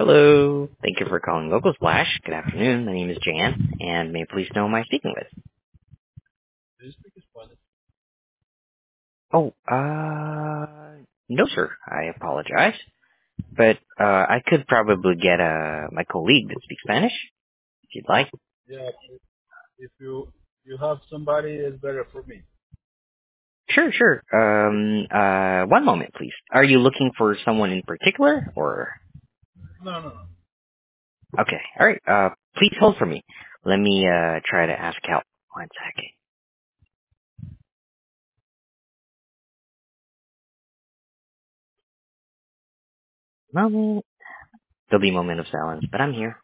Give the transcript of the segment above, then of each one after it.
Hello. Thank you for calling Local Splash. Good afternoon. My name is Jan, and may I please know who I'm speaking with? Do you speak Spanish? Oh, no, sir. I apologize, but I could probably get my colleague that speaks Spanish if you'd like. Yeah, if you have somebody, it's better for me. Sure, sure. One moment, please. Are you looking for someone in particular, or? No, no, no. Okay, all right. Please hold for me. Let me try to ask help. One second. Moment. There'll be a moment of silence, but I'm here.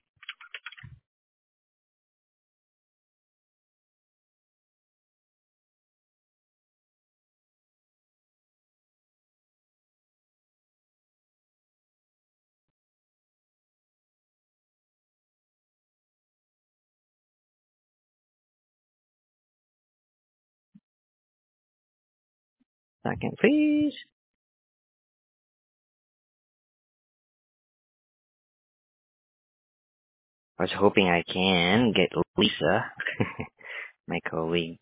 Second, please. I was hoping I can get Lisa, my colleague.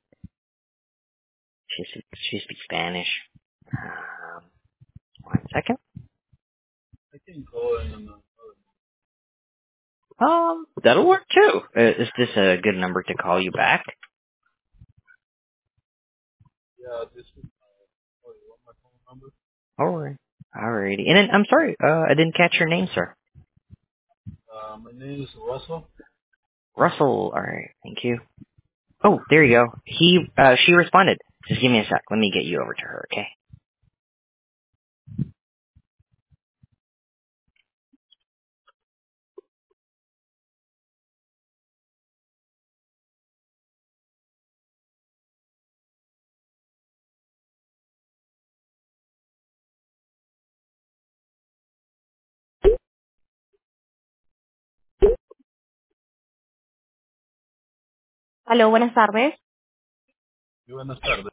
She speaks Spanish. Um, one second. I can call and That'll work too. Is this a good number to call you back? yeah, this is you want my phone number? Alright. Alrighty. And then, I'm sorry, I didn't catch your name, sir. My name is Russell. Russell. Alright, thank you. Oh, there you go. She responded. Just give me a sec. Let me get you over to her, okay? Aló, buenas tardes. Y buenas tardes.